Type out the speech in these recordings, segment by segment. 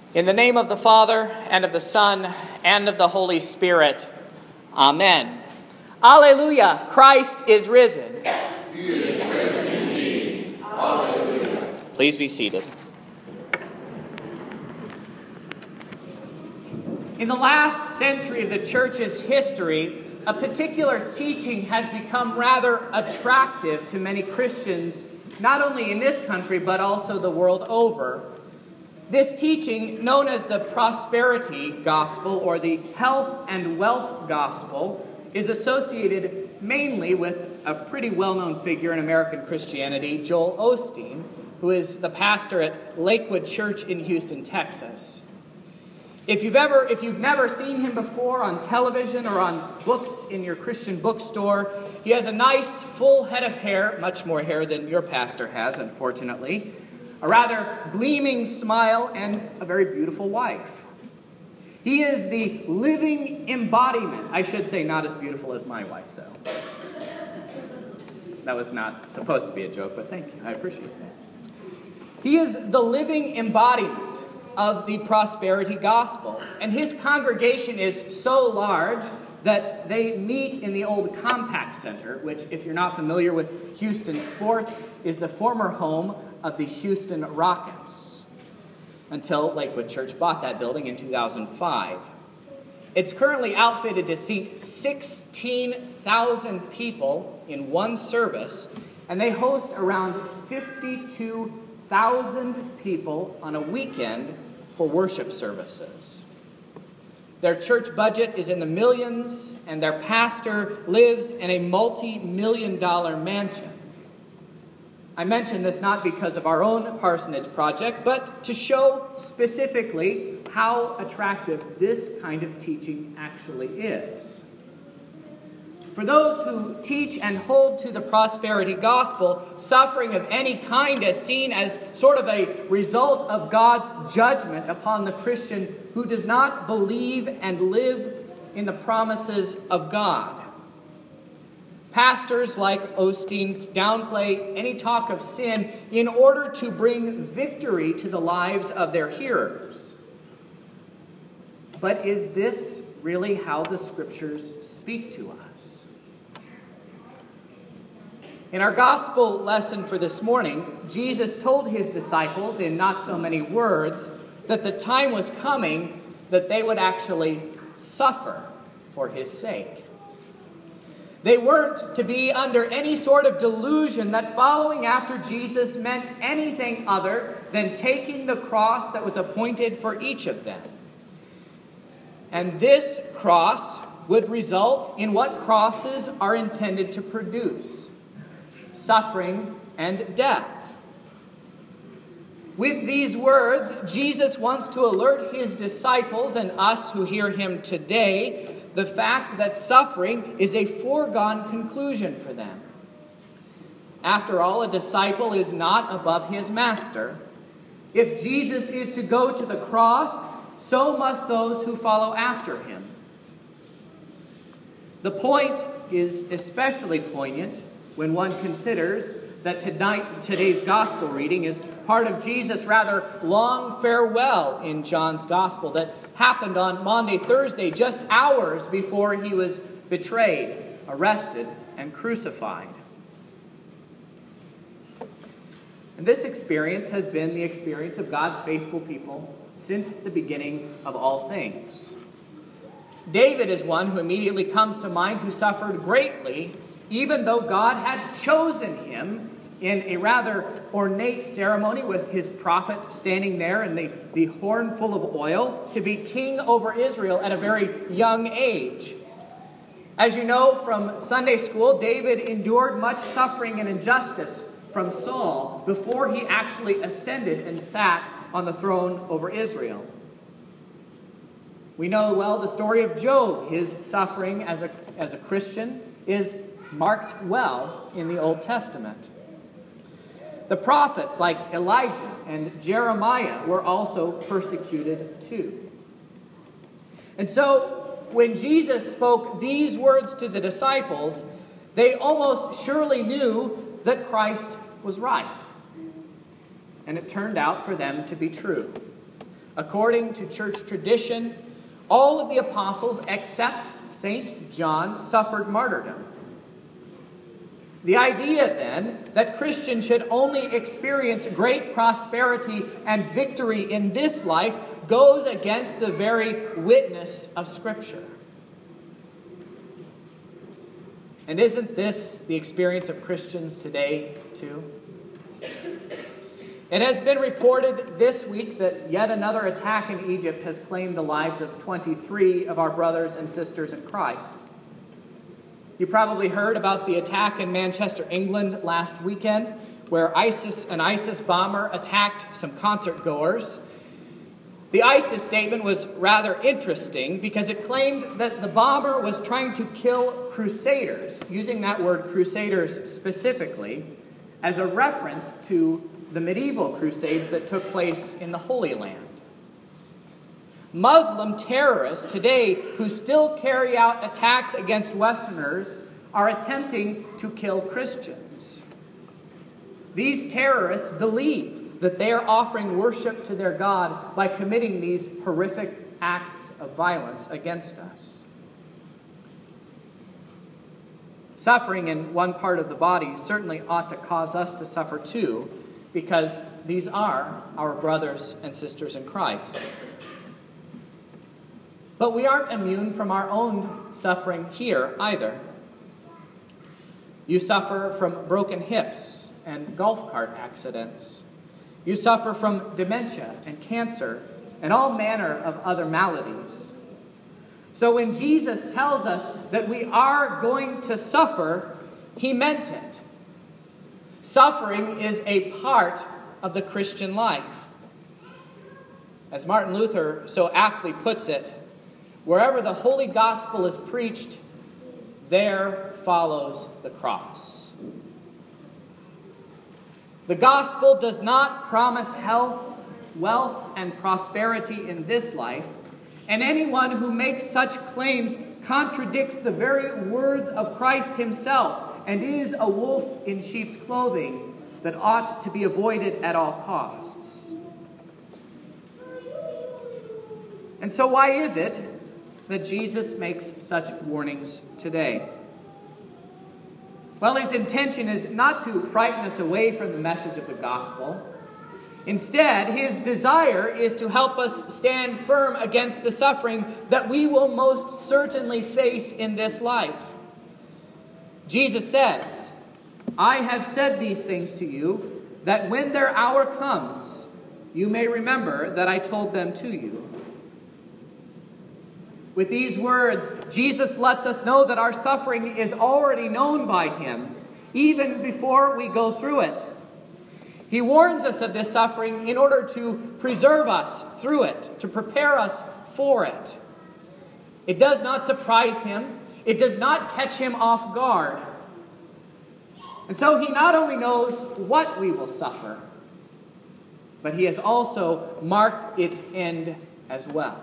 In the name of the Father, and of the Son, and of the Holy Spirit. Amen. Alleluia! Christ is risen. He is risen indeed. Alleluia. Please be seated. In the last century of the Church's history, a particular teaching has become rather attractive to many Christians, not only in this country, but also the world over. This teaching, known as the prosperity gospel or the health and wealth gospel, is associated mainly with a pretty well-known figure in American Christianity, Joel Osteen, who is the pastor at Lakewood Church in Houston, Texas. If you've never seen him before on television or on books in your Christian bookstore, he has a nice full head of hair, much more hair than your pastor has, unfortunately, a rather gleaming smile, and a very beautiful wife. He is the living embodiment. I should say not as beautiful as my wife, though. That was not supposed to be a joke, but thank you. I appreciate that. He is the living embodiment of the prosperity gospel, and his congregation is so large that they meet in the old Compaq Center, which, if you're not familiar with Houston sports, is the former home of the Houston Rockets, until Lakewood Church bought that building in 2005. It's currently outfitted to seat 16,000 people in one service, and they host around 52,000 people on a weekend for worship services. Their church budget is in the millions, and their pastor lives in a multi-million-dollar mansion. I mention this not because of our own parsonage project, but to show specifically how attractive this kind of teaching actually is. For those who teach and hold to the prosperity gospel, suffering of any kind is seen as sort of a result of God's judgment upon the Christian who does not believe and live in the promises of God. Pastors like Osteen downplay any talk of sin in order to bring victory to the lives of their hearers. But is this really how the Scriptures speak to us? In our gospel lesson for this morning, Jesus told his disciples in not so many words that the time was coming that they would actually suffer for his sake. They weren't to be under any sort of delusion that following after Jesus meant anything other than taking the cross that was appointed for each of them. And this cross would result in what crosses are intended to produce: suffering and death. With these words, Jesus wants to alert his disciples and us who hear him today the fact that suffering is a foregone conclusion for them. After all, a disciple is not above his master. If Jesus is to go to the cross, so must those who follow after him. The point is especially poignant when one considers that today's gospel reading is part of Jesus' rather long farewell in John's gospel that happened on Maundy Thursday, just hours before he was betrayed, arrested, and crucified. And this experience has been the experience of God's faithful people since the beginning of all things. David is one who immediately comes to mind, who suffered greatly, even though God had chosen him in a rather ornate ceremony with his prophet standing there and the horn full of oil to be king over Israel at a very young age. As you know from Sunday school, David endured much suffering and injustice from Saul before he actually ascended and sat on the throne over Israel. We know well the story of Job. His suffering as a Christian is marked well in the Old Testament. The prophets like Elijah and Jeremiah were also persecuted too. And so when Jesus spoke these words to the disciples, they almost surely knew that Christ was right. And it turned out for them to be true. According to church tradition, all of the apostles except St. John suffered martyrdom. The idea, then, that Christians should only experience great prosperity and victory in this life goes against the very witness of Scripture. And isn't this the experience of Christians today, too? It has been reported this week that yet another attack in Egypt has claimed the lives of 23 of our brothers and sisters in Christ. You probably heard about the attack in Manchester, England last weekend, where an ISIS bomber attacked some concert goers. The ISIS statement was rather interesting because it claimed that the bomber was trying to kill crusaders, using that word crusaders specifically, as a reference to the medieval crusades that took place in the Holy Land. Muslim terrorists today who still carry out attacks against Westerners are attempting to kill Christians. These terrorists believe that they are offering worship to their God by committing these horrific acts of violence against us. Suffering in one part of the body certainly ought to cause us to suffer too, because these are our brothers and sisters in Christ. But we aren't immune from our own suffering here either. You suffer from broken hips and golf cart accidents. You suffer from dementia and cancer and all manner of other maladies. So when Jesus tells us that we are going to suffer, he meant it. Suffering is a part of the Christian life. As Martin Luther so aptly puts it, wherever the holy gospel is preached, there follows the cross. The gospel does not promise health, wealth, and prosperity in this life, and anyone who makes such claims contradicts the very words of Christ himself and is a wolf in sheep's clothing that ought to be avoided at all costs. And so why is it that Jesus makes such warnings today? Well, his intention is not to frighten us away from the message of the gospel. Instead, his desire is to help us stand firm against the suffering that we will most certainly face in this life. Jesus says, "I have said these things to you, that when their hour comes, you may remember that I told them to you." With these words, Jesus lets us know that our suffering is already known by him, even before we go through it. He warns us of this suffering in order to preserve us through it, to prepare us for it. It does not surprise him. It does not catch him off guard. And so he not only knows what we will suffer, but he has also marked its end as well.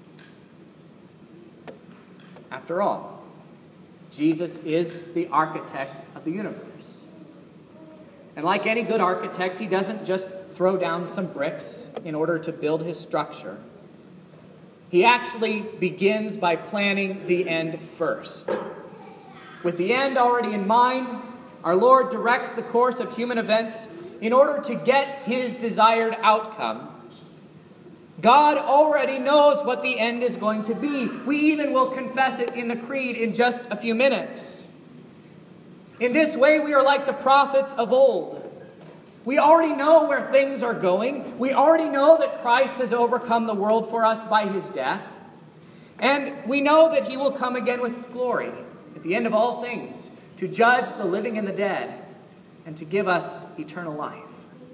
After all, Jesus is the architect of the universe. And like any good architect, he doesn't just throw down some bricks in order to build his structure. He actually begins by planning the end first. With the end already in mind, our Lord directs the course of human events in order to get his desired outcome. God already knows what the end is going to be. We even will confess it in the creed in just a few minutes. In this way, we are like the prophets of old. We already know where things are going. We already know that Christ has overcome the world for us by his death. And we know that he will come again with glory at the end of all things to judge the living and the dead and to give us eternal life.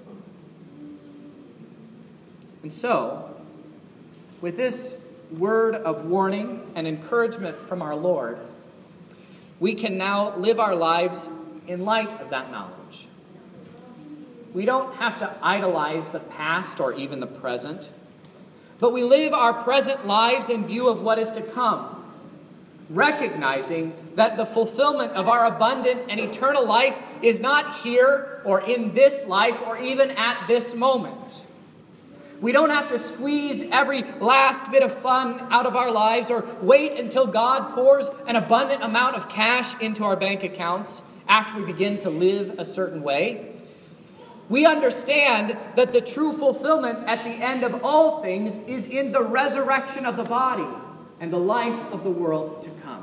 And so, with this word of warning and encouragement from our Lord, we can now live our lives in light of that knowledge. We don't have to idolize the past or even the present, but we live our present lives in view of what is to come, recognizing that the fulfillment of our abundant and eternal life is not here or in this life or even at this moment. We don't have to squeeze every last bit of fun out of our lives or wait until God pours an abundant amount of cash into our bank accounts after we begin to live a certain way. We understand that the true fulfillment at the end of all things is in the resurrection of the body and the life of the world to come.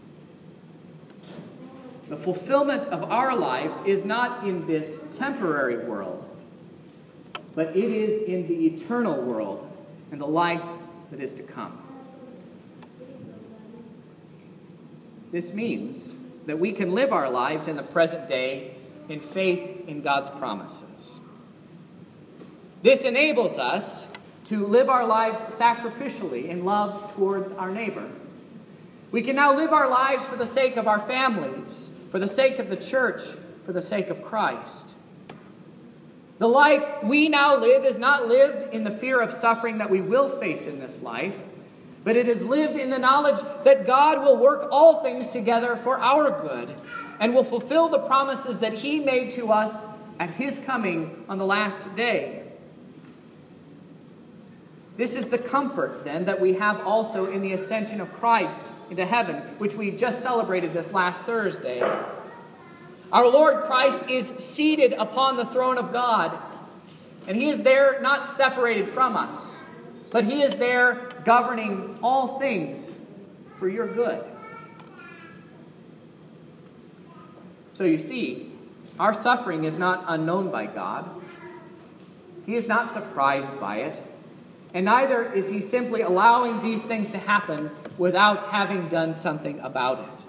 The fulfillment of our lives is not in this temporary world, but it is in the eternal world and the life that is to come. This means that we can live our lives in the present day in faith in God's promises. This enables us to live our lives sacrificially in love towards our neighbor. We can now live our lives for the sake of our families, for the sake of the church, for the sake of Christ. The life we now live is not lived in the fear of suffering that we will face in this life, but it is lived in the knowledge that God will work all things together for our good and will fulfill the promises that He made to us at His coming on the last day. This is the comfort, then, that we have also in the ascension of Christ into heaven, which we just celebrated this last Thursday. Our Lord Christ is seated upon the throne of God, and He is there not separated from us, but He is there governing all things for your good. So you see, our suffering is not unknown by God. He is not surprised by it, and neither is He simply allowing these things to happen without having done something about it.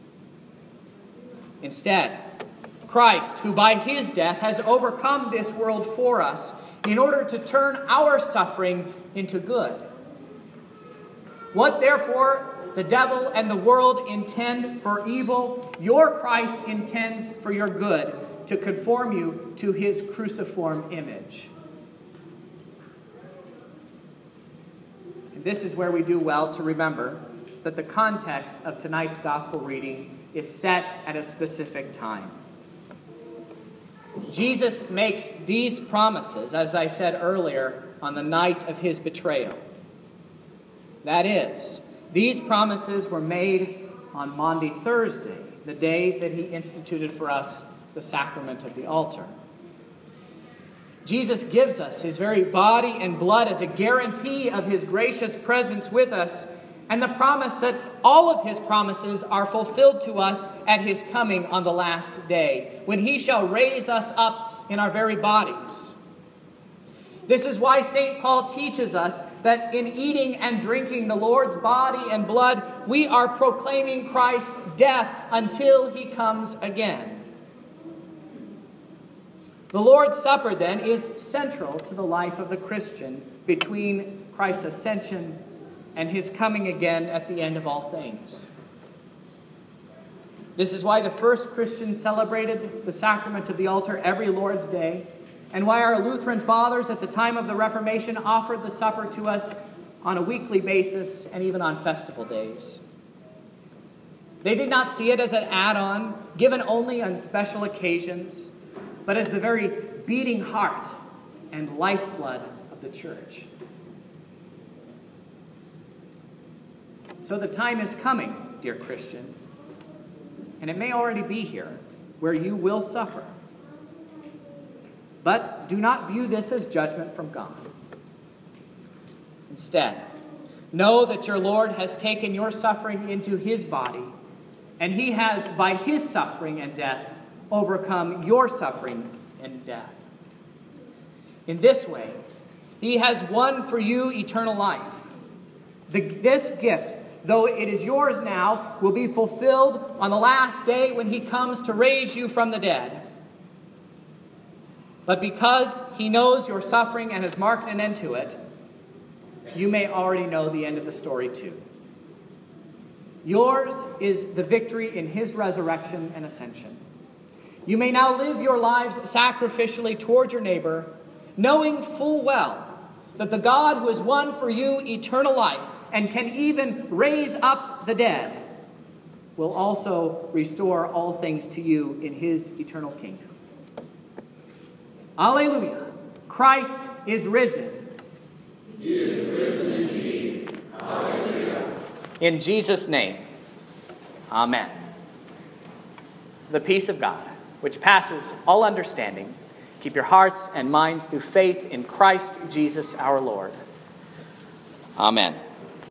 Instead, Christ, who by His death has overcome this world for us in order to turn our suffering into good. What therefore the devil and the world intend for evil, your Christ intends for your good, to conform you to His cruciform image. And this is where we do well to remember that the context of tonight's gospel reading is set at a specific time. Jesus makes these promises, as I said earlier, on the night of His betrayal. That is, these promises were made on Maundy Thursday, the day that He instituted for us the sacrament of the altar. Jesus gives us His very body and blood as a guarantee of His gracious presence with us, and the promise that all of His promises are fulfilled to us at His coming on the last day, when He shall raise us up in our very bodies. This is why St. Paul teaches us that in eating and drinking the Lord's body and blood, we are proclaiming Christ's death until He comes again. The Lord's Supper, then, is central to the life of the Christian between Christ's ascension and His coming again at the end of all things. This is why the first Christians celebrated the sacrament of the altar every Lord's Day, and why our Lutheran fathers at the time of the Reformation offered the supper to us on a weekly basis and even on festival days. They did not see it as an add-on given only on special occasions, but as the very beating heart and lifeblood of the church. So the time is coming, dear Christian, and it may already be here, where you will suffer. But do not view this as judgment from God. Instead, know that your Lord has taken your suffering into His body, and He has, by His suffering and death, overcome your suffering and death. In this way, He has won for you eternal life. This gift, though it is yours now, will be fulfilled on the last day when He comes to raise you from the dead. But because He knows your suffering and has marked an end to it, you may already know the end of the story too. Yours is the victory in His resurrection and ascension. You may now live your lives sacrificially toward your neighbor, knowing full well that the God who has won for you eternal life and can even raise up the dead will also restore all things to you in His eternal kingdom. Alleluia! Christ is risen. He is risen indeed. Hallelujah. In Jesus' name, amen. The peace of God, which passes all understanding, keep your hearts and minds through faith in Christ Jesus our Lord. Amen.